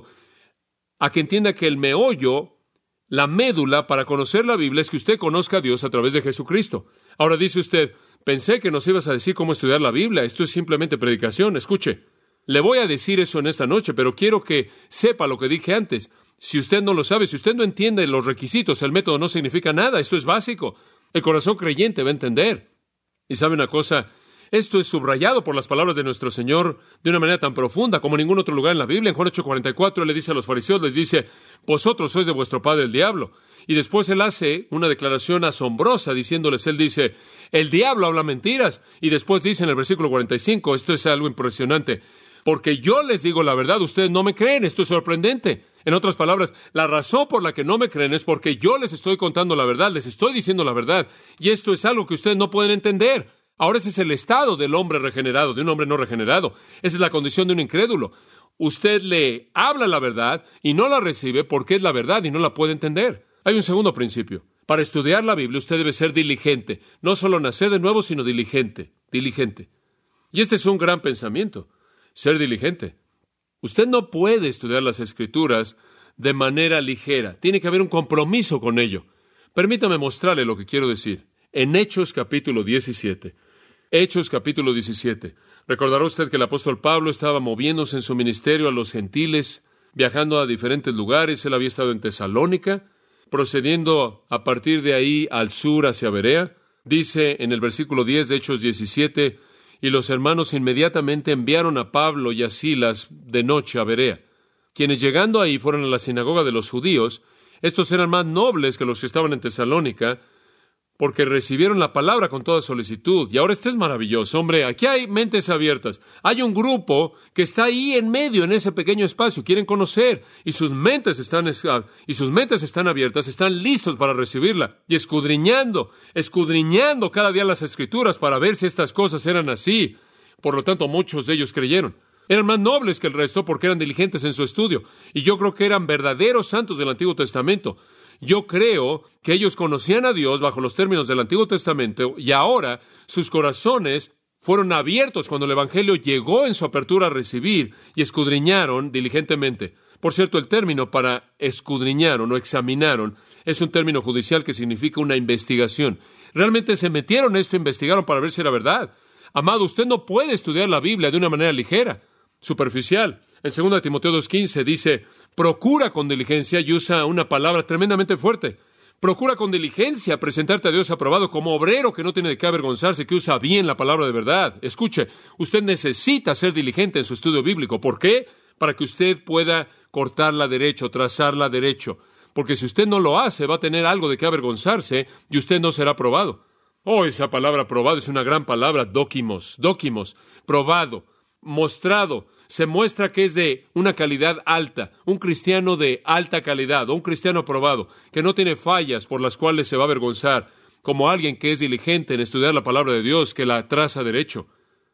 a que entienda que el meollo, la médula para conocer la Biblia es que usted conozca a Dios a través de Jesucristo. Ahora dice usted, pensé que nos ibas a decir cómo estudiar la Biblia. Esto es simplemente predicación. Escuche, le voy a decir eso en esta noche, pero quiero que sepa lo que dije antes. Si usted no lo sabe, si usted no entiende los requisitos, el método no significa nada. Esto es básico. El corazón creyente va a entender. Y sabe una cosa, esto es subrayado por las palabras de nuestro Señor de una manera tan profunda como en ningún otro lugar en la Biblia. En Juan ocho cuarenta y cuatro, Él le dice a los fariseos, les dice, vosotros sois de vuestro padre el diablo. Y después Él hace una declaración asombrosa diciéndoles, Él dice, el diablo habla mentiras. Y después dice en el versículo cuarenta y cinco, esto es algo impresionante, porque yo les digo la verdad, ustedes no me creen. Esto es sorprendente. En otras palabras, la razón por la que no me creen es porque yo les estoy contando la verdad, les estoy diciendo la verdad. Y esto es algo que ustedes no pueden entender. Ahora ese es el estado del hombre regenerado, de un hombre no regenerado. Esa es la condición de un incrédulo. Usted le habla la verdad y no la recibe porque es la verdad y no la puede entender. Hay un segundo principio. Para estudiar la Biblia usted debe ser diligente. No solo nacer de nuevo, sino diligente. Diligente. Y este es un gran pensamiento. Ser diligente. Usted no puede estudiar las Escrituras de manera ligera. Tiene que haber un compromiso con ello. Permítame mostrarle lo que quiero decir. En Hechos capítulo diecisiete. Hechos capítulo diecisiete. Recordará usted que el apóstol Pablo estaba moviéndose en su ministerio a los gentiles, viajando a diferentes lugares. Él había estado en Tesalónica, procediendo a partir de ahí al sur hacia Berea. Dice en el versículo diez de Hechos diecisiete, y los hermanos inmediatamente enviaron a Pablo y a Silas de noche a Berea, quienes llegando ahí fueron a la sinagoga de los judíos. Estos eran más nobles que los que estaban en Tesalónica, porque recibieron la palabra con toda solicitud. Y ahora este es maravilloso, hombre, aquí hay mentes abiertas. Hay un grupo que está ahí en medio, en ese pequeño espacio, quieren conocer, y sus mentes están, y sus mentes están abiertas, están listos para recibirla, y escudriñando, escudriñando cada día las Escrituras para ver si estas cosas eran así. Por lo tanto, muchos de ellos creyeron. Eran más nobles que el resto porque eran diligentes en su estudio, y yo creo que eran verdaderos santos del Antiguo Testamento. Yo creo que ellos conocían a Dios bajo los términos del Antiguo Testamento y ahora sus corazones fueron abiertos cuando el Evangelio llegó en su apertura a recibir y escudriñaron diligentemente. Por cierto, el término para escudriñaron o examinaron es un término judicial que significa una investigación. Realmente se metieron en esto e investigaron para ver si era verdad. Amado, usted no puede estudiar la Biblia de una manera ligera, superficial. En segunda Timoteo dos quince dice, procura con diligencia, y usa una palabra tremendamente fuerte. Procura con diligencia presentarte a Dios aprobado como obrero que no tiene de qué avergonzarse, que usa bien la palabra de verdad. Escuche, usted necesita ser diligente en su estudio bíblico. ¿Por qué? Para que usted pueda cortarla derecho, trazarla derecho. Porque si usted no lo hace, va a tener algo de qué avergonzarse y usted no será probado. Oh, esa palabra probado es una gran palabra, dóquimos, dóquimos, probado, mostrado. Se muestra que es de una calidad alta, un cristiano de alta calidad, o un cristiano aprobado, que no tiene fallas por las cuales se va a avergonzar, como alguien que es diligente en estudiar la palabra de Dios, que la traza derecho.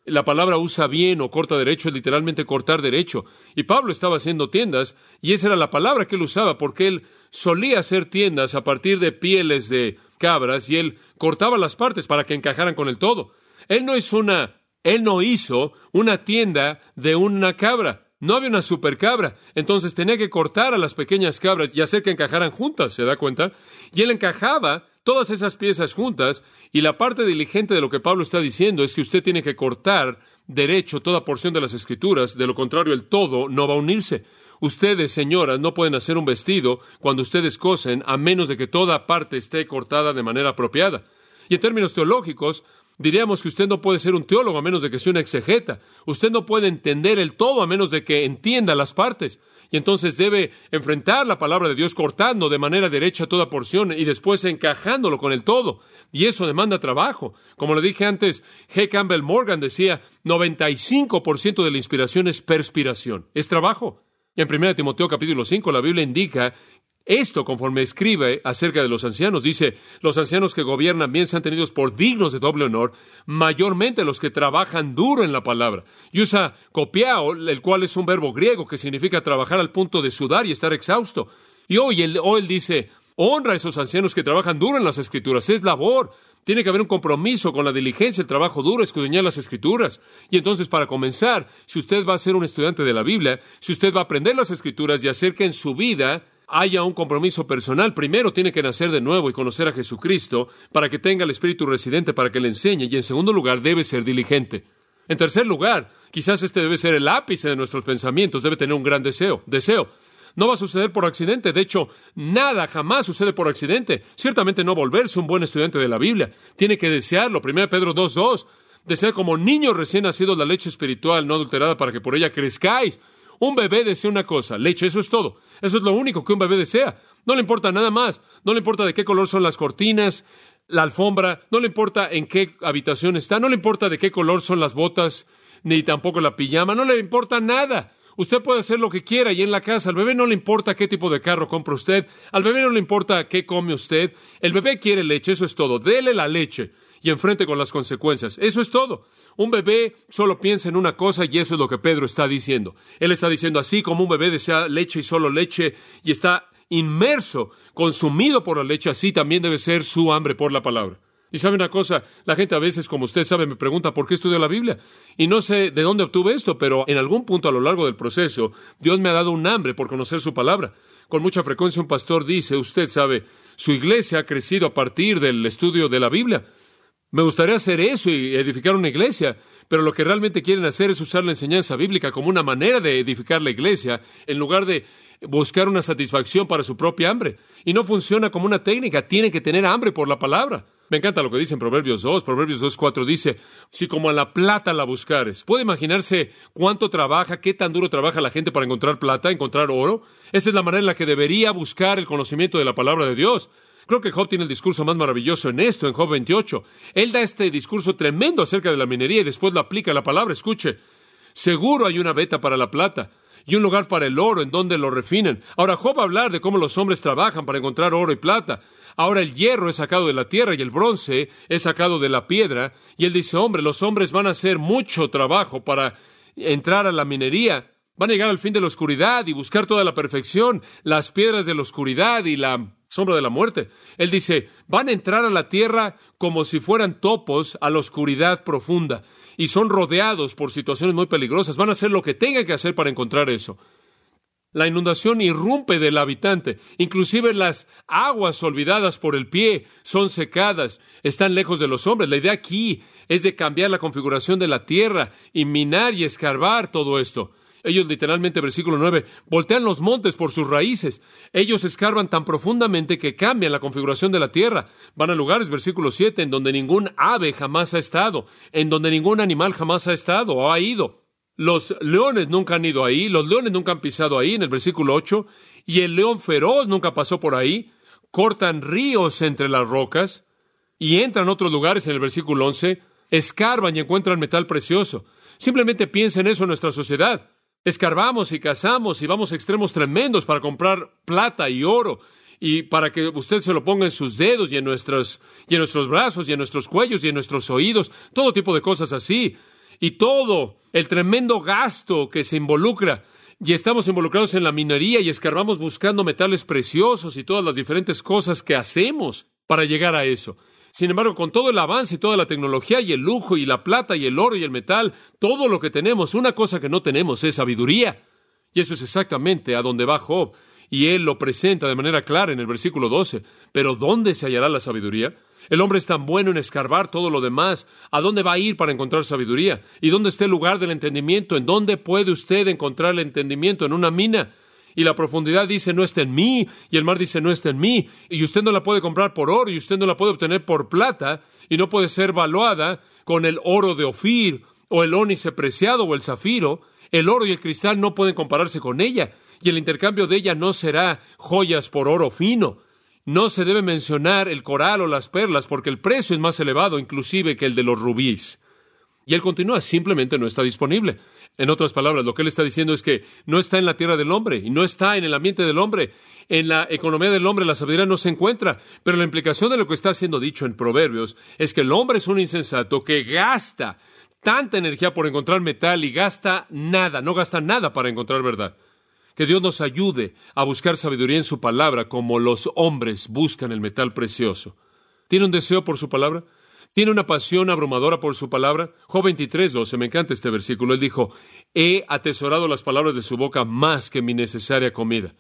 La palabra usa bien o corta derecho es literalmente cortar derecho. Y Pablo estaba haciendo tiendas y esa era la palabra que él usaba porque él solía hacer tiendas a partir de pieles de cabras y él cortaba las partes para que encajaran con el todo. Él no hizo una, él no hizo una tienda de una cabra. No había una supercabra. Entonces tenía que cortar a las pequeñas cabras y hacer que encajaran juntas, ¿se da cuenta? Y él encajaba todas esas piezas juntas, y la parte diligente de lo que Pablo está diciendo es que usted tiene que cortar derecho toda porción de las Escrituras, de lo contrario el todo no va a unirse. Ustedes, señoras, no pueden hacer un vestido cuando ustedes cosen a menos de que toda parte esté cortada de manera apropiada. Y en términos teológicos, diríamos que usted no puede ser un teólogo a menos de que sea un exegeta. Usted no puede entender el todo a menos de que entienda las partes. Y entonces debe enfrentar la palabra de Dios cortando de manera derecha toda porción y después encajándolo con el todo. Y eso demanda trabajo. Como le dije antes, G. Campbell Morgan decía, noventa y cinco por ciento de la inspiración es perspiración, es trabajo. Y en primera Timoteo capítulo cinco la Biblia indica esto conforme escribe acerca de los ancianos. Dice, los ancianos que gobiernan bien sean tenidos por dignos de doble honor, mayormente los que trabajan duro en la palabra. Y usa copiao, el cual es un verbo griego que significa trabajar al punto de sudar y estar exhausto. Y hoy él, hoy él dice, honra a esos ancianos que trabajan duro en las Escrituras. Es labor. Tiene que haber un compromiso con la diligencia, el trabajo duro, escudriñar las Escrituras. Y entonces, para comenzar, si usted va a ser un estudiante de la Biblia, si usted va a aprender las Escrituras y hacer que en su vida haya un compromiso personal, primero tiene que nacer de nuevo y conocer a Jesucristo para que tenga el Espíritu residente para que le enseñe. Y en segundo lugar, debe ser diligente. En tercer lugar, quizás este debe ser el ápice de nuestros pensamientos, debe tener un gran deseo. Deseo. No va a suceder por accidente. De hecho, nada jamás sucede por accidente. Ciertamente no volverse un buen estudiante de la Biblia. Tiene que desearlo. primera Pedro dos dos. Desea como niños recién nacidos la leche espiritual no adulterada para que por ella crezcáis. Un bebé desea una cosa, leche, eso es todo. Eso es lo único que un bebé desea. No le importa nada más. No le importa de qué color son las cortinas, la alfombra. No le importa en qué habitación está. No le importa de qué color son las botas, ni tampoco la pijama. No le importa nada. Usted puede hacer lo que quiera y en la casa. Al bebé no le importa qué tipo de carro compra usted. Al bebé no le importa qué come usted. El bebé quiere leche, eso es todo. Dele la leche y enfrente con las consecuencias. Eso es todo. Un bebé solo piensa en una cosa y eso es lo que Pedro está diciendo. Él está diciendo así como un bebé desea leche y solo leche y está inmerso, consumido por la leche, así también debe ser su hambre por la palabra. Y sabe una cosa, la gente a veces, como usted sabe, me pregunta ¿por qué estudio la Biblia? Y no sé de dónde obtuve esto, pero en algún punto a lo largo del proceso, Dios me ha dado un hambre por conocer su palabra. Con mucha frecuencia un pastor dice, usted sabe, su iglesia ha crecido a partir del estudio de la Biblia. Me gustaría hacer eso y edificar una iglesia, pero lo que realmente quieren hacer es usar la enseñanza bíblica como una manera de edificar la iglesia, en lugar de buscar una satisfacción para su propia hambre. Y no funciona como una técnica, tiene que tener hambre por la palabra. Me encanta lo que dice en Proverbios dos, Proverbios dos cuatro dice, si como a la plata la buscares. ¿Puede imaginarse cuánto trabaja, qué tan duro trabaja la gente para encontrar plata, encontrar oro? Esa es la manera en la que debería buscar el conocimiento de la palabra de Dios. Creo que Job tiene el discurso más maravilloso en esto, en Job veintiocho. Él da este discurso tremendo acerca de la minería y después lo aplica a la palabra. Escuche, seguro hay una veta para la plata y un lugar para el oro en donde lo refinan. Ahora, Job va a hablar de cómo los hombres trabajan para encontrar oro y plata. Ahora el hierro es sacado de la tierra y el bronce es sacado de la piedra. Y él dice, hombre, los hombres van a hacer mucho trabajo para entrar a la minería. Van a llegar al fin de la oscuridad y buscar toda la perfección, las piedras de la oscuridad y la sombra de la muerte. Él dice, van a entrar a la tierra como si fueran topos a la oscuridad profunda y son rodeados por situaciones muy peligrosas. Van a hacer lo que tengan que hacer para encontrar eso. La inundación irrumpe del habitante. Inclusive las aguas olvidadas por el pie son secadas, están lejos de los hombres. La idea aquí es de cambiar la configuración de la tierra y minar y escarbar todo esto. Ellos literalmente, versículo nueve, voltean los montes por sus raíces. Ellos escarban tan profundamente que cambian la configuración de la tierra. Van a lugares, versículo siete, en donde ningún ave jamás ha estado, en donde ningún animal jamás ha estado o ha ido. Los leones nunca han ido ahí, los leones nunca han pisado ahí, en el versículo ocho, y el león feroz nunca pasó por ahí. Cortan ríos entre las rocas y entran a otros lugares, en el versículo once, escarban y encuentran metal precioso. Simplemente piensa en eso en nuestra sociedad. Escarbamos y cazamos y vamos a extremos tremendos para comprar plata y oro y para que usted se lo ponga en sus dedos y en nuestros, y en nuestros brazos y en nuestros cuellos y en nuestros oídos, todo tipo de cosas así. y todo el tremendo gasto que se involucra, y estamos involucrados en la minería y escarbamos buscando metales preciosos y todas las diferentes cosas que hacemos para llegar a eso. Sin embargo, con todo el avance y toda la tecnología y el lujo y la plata y el oro y el metal, todo lo que tenemos, una cosa que no tenemos es sabiduría. Y eso es exactamente a donde va Job. Y él lo presenta de manera clara en el versículo doce. Pero ¿dónde se hallará la sabiduría? El hombre es tan bueno en escarbar todo lo demás. ¿A dónde va a ir para encontrar sabiduría? ¿Y dónde está el lugar del entendimiento? ¿En dónde puede usted encontrar el entendimiento? En una mina. Y la profundidad dice, no está en mí, y el mar dice, no está en mí, y usted no la puede comprar por oro, y usted no la puede obtener por plata, y no puede ser valuada con el oro de Ofir, o el ónice preciado, o el zafiro. El oro y el cristal no pueden compararse con ella, y el intercambio de ella no será joyas por oro fino. No se debe mencionar el coral o las perlas, porque el precio es más elevado, inclusive, que el de los rubíes. Y él continúa, simplemente no está disponible. En otras palabras, lo que él está diciendo es que no está en la tierra del hombre y no está en el ambiente del hombre. En la economía del hombre la sabiduría no se encuentra. Pero la implicación de lo que está siendo dicho en Proverbios es que el hombre es un insensato que gasta tanta energía por encontrar metal y gasta nada, no gasta nada para encontrar verdad. Que Dios nos ayude a buscar sabiduría en su palabra como los hombres buscan el metal precioso. ¿Tiene un deseo por su palabra? ¿Tiene una pasión abrumadora por su palabra? Job veintitrés, doce, me encanta este versículo. Él dijo, he atesorado las palabras de su boca más que mi necesaria comida.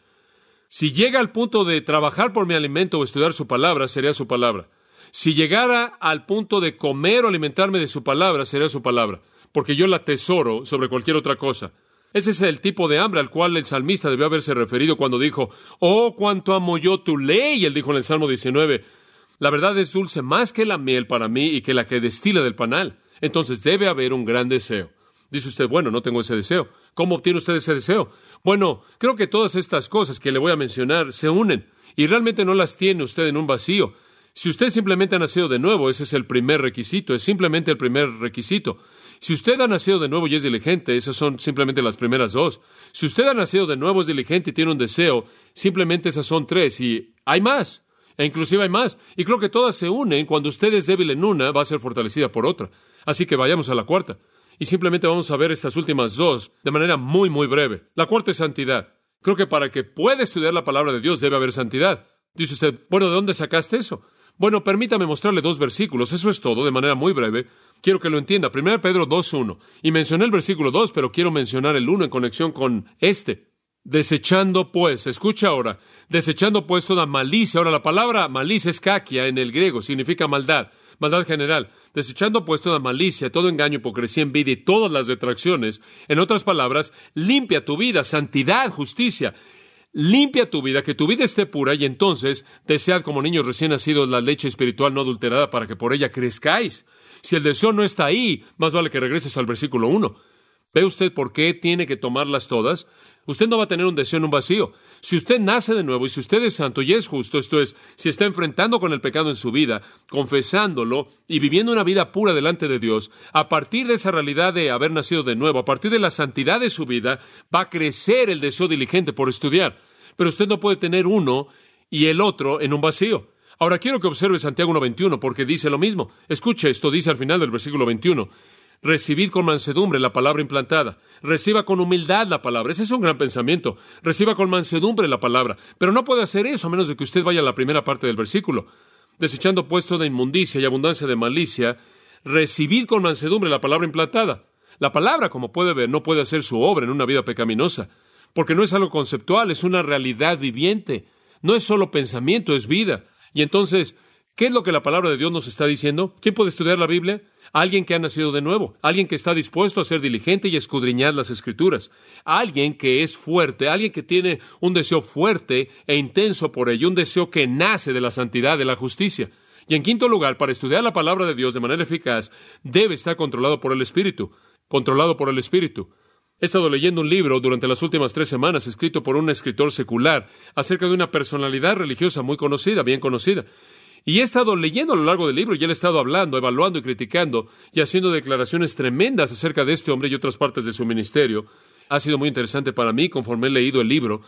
Si llega al punto de trabajar por mi alimento o estudiar su palabra, sería su palabra. Si llegara al punto de comer o alimentarme de su palabra, sería su palabra, porque yo la atesoro sobre cualquier otra cosa. Ese es el tipo de hambre al cual el salmista debió haberse referido cuando dijo, oh, cuánto amo yo tu ley. Él dijo en el Salmo diecinueve, la verdad es dulce más que la miel para mí y que la que destila del panal. Entonces debe haber un gran deseo. Dice usted, bueno, no tengo ese deseo. ¿Cómo obtiene usted ese deseo? Bueno, creo que todas estas cosas que le voy a mencionar se unen y realmente no las tiene usted en un vacío. Si usted simplemente ha nacido de nuevo, ese es el primer requisito, es simplemente el primer requisito. Si usted ha nacido de nuevo y es diligente, esas son simplemente las primeras dos. Si usted ha nacido de nuevo, es diligente y tiene un deseo, simplemente esas son tres y hay más. E inclusive hay más. Y creo que todas se unen. Cuando usted es débil en una, va a ser fortalecida por otra. Así que vayamos a la cuarta. Y simplemente vamos a ver estas últimas dos de manera muy, muy breve. La cuarta es santidad. Creo que para que pueda estudiar la palabra de Dios debe haber santidad. Dice usted, bueno, ¿de dónde sacaste eso? Bueno, permítame mostrarle dos versículos. Eso es todo, de manera muy breve. Quiero que lo entienda. primera Pedro dos uno. Y mencioné el versículo dos, pero quiero mencionar el uno en conexión con este. Desechando pues, escucha ahora, desechando pues toda malicia. Ahora, la palabra malicia es kakia en el griego, significa maldad, maldad general. Desechando pues toda malicia, todo engaño, hipocresía, envidia y todas las detracciones. En otras palabras, limpia tu vida, santidad, justicia. Limpia tu vida, que tu vida esté pura, y entonces desead como niños recién nacidos la leche espiritual no adulterada para que por ella crezcáis. Si el deseo no está ahí, más vale que regreses al versículo uno. ¿Ve usted por qué tiene que tomarlas todas? Usted no va a tener un deseo en un vacío. Si usted nace de nuevo y si usted es santo y es justo, esto es, si está enfrentando con el pecado en su vida, confesándolo y viviendo una vida pura delante de Dios, a partir de esa realidad de haber nacido de nuevo, a partir de la santidad de su vida, va a crecer el deseo diligente por estudiar. Pero usted no puede tener uno y el otro en un vacío. Ahora quiero que observe Santiago uno veintiuno porque dice lo mismo. Escuche, esto dice al final del versículo veintiuno. Recibid con mansedumbre la palabra implantada. Reciba con humildad la palabra. Ese es un gran pensamiento. Reciba con mansedumbre la palabra. Pero no puede hacer eso a menos de que usted vaya a la primera parte del versículo. Desechando pues toda inmundicia y abundancia de malicia, recibid con mansedumbre la palabra implantada. La palabra, como puede ver, no puede hacer su obra en una vida pecaminosa. Porque no es algo conceptual, es una realidad viviente. No es solo pensamiento, es vida. Y entonces, ¿qué es lo que la palabra de Dios nos está diciendo? ¿Quién puede estudiar la Biblia? Alguien que ha nacido de nuevo, alguien que está dispuesto a ser diligente y a escudriñar las Escrituras, alguien que es fuerte, alguien que tiene un deseo fuerte e intenso por ello, un deseo que nace de la santidad, de la justicia. Y en quinto lugar, para estudiar la palabra de Dios de manera eficaz, debe estar controlado por el Espíritu, controlado por el Espíritu. He estado leyendo un libro durante las últimas tres semanas, escrito por un escritor secular, acerca de una personalidad religiosa muy conocida, bien conocida. Y he estado leyendo a lo largo del libro, y él ha estado hablando, evaluando y criticando, y haciendo declaraciones tremendas acerca de este hombre y otras partes de su ministerio. Ha sido muy interesante para mí conforme he leído el libro,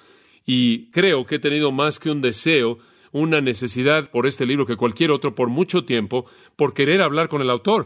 y creo que he tenido más que un deseo, una necesidad por este libro que cualquier otro por mucho tiempo, por querer hablar con el autor.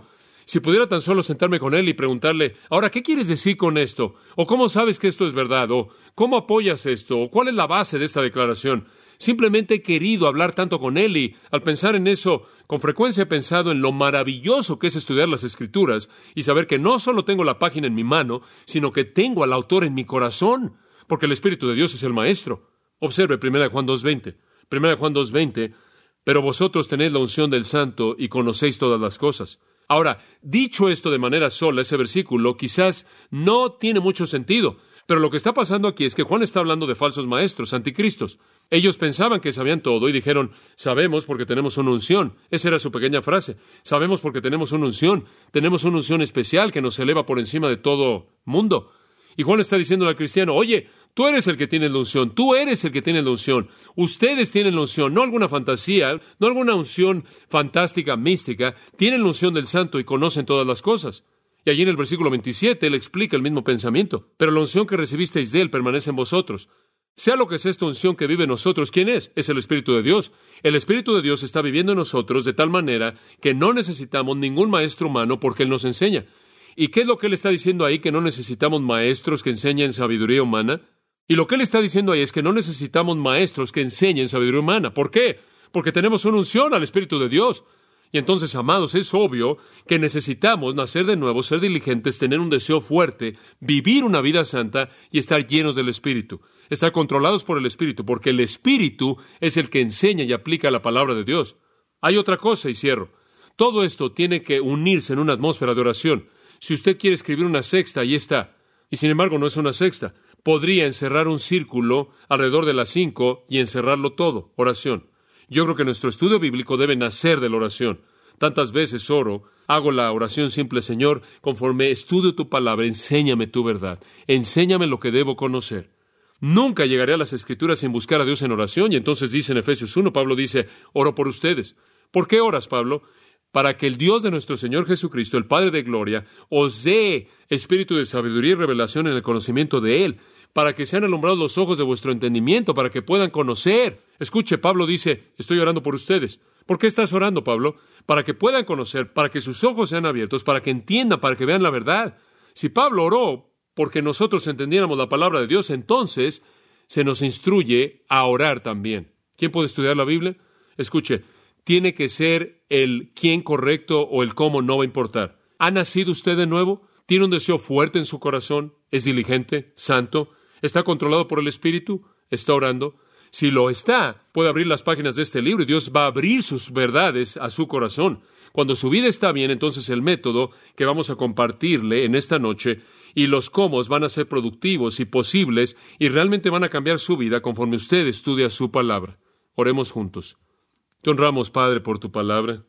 Si pudiera tan solo sentarme con él y preguntarle, ahora, ¿qué quieres decir con esto? ¿O cómo sabes que esto es verdad? ¿O cómo apoyas esto? ¿O cuál es la base de esta declaración? Simplemente he querido hablar tanto con él y, al pensar en eso, con frecuencia he pensado en lo maravilloso que es estudiar las Escrituras y saber que no solo tengo la página en mi mano, sino que tengo al autor en mi corazón, porque el Espíritu de Dios es el Maestro. Observe primera Juan dos veinte. primera Juan dos veinte, pero vosotros tenéis la unción del Santo y conocéis todas las cosas. Ahora, dicho esto de manera sola, ese versículo quizás no tiene mucho sentido, pero lo que está pasando aquí es que Juan está hablando de falsos maestros, anticristos. Ellos pensaban que sabían todo y dijeron, sabemos porque tenemos una unción. Esa era su pequeña frase. Sabemos porque tenemos una unción. Tenemos una unción especial que nos eleva por encima de todo mundo. Y Juan está diciéndole al cristiano, oye, tú eres el que tiene la unción, tú eres el que tiene la unción. Ustedes tienen la unción, no alguna fantasía, no alguna unción fantástica, mística. Tienen la unción del Santo y conocen todas las cosas. Y allí en el versículo veintisiete, él explica el mismo pensamiento. Pero la unción que recibisteis de él permanece en vosotros. Sea lo que sea esta unción que vive en nosotros, ¿quién es? Es el Espíritu de Dios. El Espíritu de Dios está viviendo en nosotros de tal manera que no necesitamos ningún maestro humano porque Él nos enseña. ¿Y qué es lo que Él está diciendo ahí? Que no necesitamos maestros que enseñen sabiduría humana. Y lo que Él está diciendo ahí es que no necesitamos maestros que enseñen sabiduría humana. ¿Por qué? Porque tenemos una unción al Espíritu de Dios. Y entonces, amados, es obvio que necesitamos nacer de nuevo, ser diligentes, tener un deseo fuerte, vivir una vida santa y estar llenos del Espíritu. Estar controlados por el Espíritu, porque el Espíritu es el que enseña y aplica la palabra de Dios. Hay otra cosa, y cierro. Todo esto tiene que unirse en una atmósfera de oración. Si usted quiere escribir una sexta, ahí está. Y sin embargo, no es una sexta. Podría encerrar un círculo alrededor de las cinco y encerrarlo todo. Oración. Yo creo que nuestro estudio bíblico debe nacer de la oración. Tantas veces oro, hago la oración simple, Señor, conforme estudio tu palabra, enséñame tu verdad, enséñame lo que debo conocer. Nunca llegaré a las Escrituras sin buscar a Dios en oración, y entonces dice en Efesios uno, Pablo dice, oro por ustedes. ¿Por qué oras, Pablo? Para que el Dios de nuestro Señor Jesucristo, el Padre de gloria, os dé espíritu de sabiduría y revelación en el conocimiento de Él, para que sean alumbrados los ojos de vuestro entendimiento, para que puedan conocer. Escuche, Pablo dice, estoy orando por ustedes. ¿Por qué estás orando, Pablo? Para que puedan conocer, para que sus ojos sean abiertos, para que entiendan, para que vean la verdad. Si Pablo oró porque nosotros entendiéramos la palabra de Dios, entonces se nos instruye a orar también. ¿Quién puede estudiar la Biblia? Escuche, tiene que ser el quién correcto o el cómo, no va a importar. ¿Ha nacido usted de nuevo? ¿Tiene un deseo fuerte en su corazón? ¿Es diligente? ¿Santo? ¿Está controlado por el Espíritu? ¿Está orando? Si lo está, puede abrir las páginas de este libro y Dios va a abrir sus verdades a su corazón. Cuando su vida está bien, entonces el método que vamos a compartirle en esta noche y los cómo van a ser productivos y posibles y realmente van a cambiar su vida conforme usted estudia su palabra. Oremos juntos. Te honramos, Padre, por tu palabra.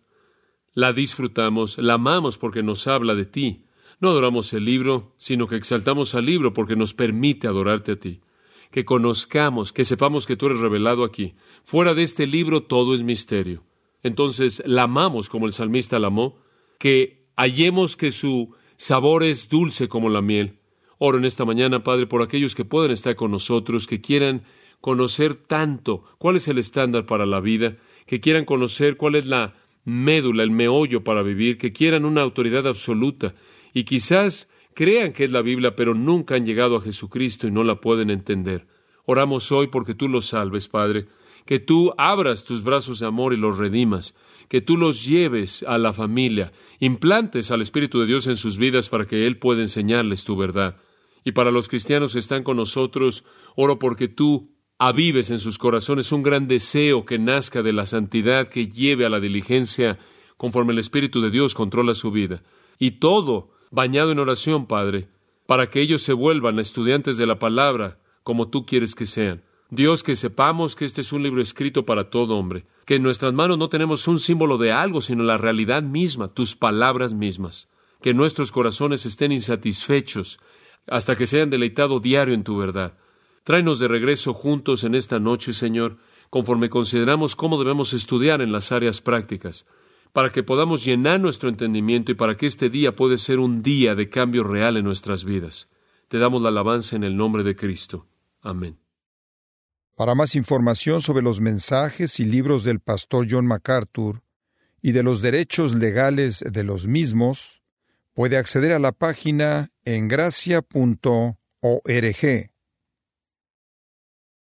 La disfrutamos, la amamos porque nos habla de ti. No adoramos el libro, sino que exaltamos al libro porque nos permite adorarte a ti. Que conozcamos, que sepamos que tú eres revelado aquí. Fuera de este libro todo es misterio. Entonces la amamos como el salmista la amó, que hallemos que su sabor es dulce como la miel. Oro en esta mañana, Padre, por aquellos que pueden estar con nosotros, que quieran conocer tanto cuál es el estándar para la vida, que quieran conocer cuál es la médula, el meollo para vivir, que quieran una autoridad absoluta y quizás crean que es la Biblia, pero nunca han llegado a Jesucristo y no la pueden entender. Oramos hoy porque tú los salves, Padre, que tú abras tus brazos de amor y los redimas, que tú los lleves a la familia, implantes al Espíritu de Dios en sus vidas para que Él pueda enseñarles tu verdad. Y para los cristianos que están con nosotros, oro porque tú avives en sus corazones un gran deseo que nazca de la santidad, que lleve a la diligencia conforme el Espíritu de Dios controla su vida. Y todo bañado en oración, Padre, para que ellos se vuelvan estudiantes de la palabra como tú quieres que sean. Dios, que sepamos que este es un libro escrito para todo hombre, que en nuestras manos no tenemos un símbolo de algo, sino la realidad misma, tus palabras mismas, que nuestros corazones estén insatisfechos hasta que se hayan deleitado diario en tu verdad. Tráenos de regreso juntos en esta noche, Señor, conforme consideramos cómo debemos estudiar en las áreas prácticas, para que podamos llenar nuestro entendimiento y para que este día pueda ser un día de cambio real en nuestras vidas. Te damos la alabanza en el nombre de Cristo. Amén. Para más información sobre los mensajes y libros del pastor John MacArthur y de los derechos legales de los mismos, Puede acceder a la página en gracia punto org.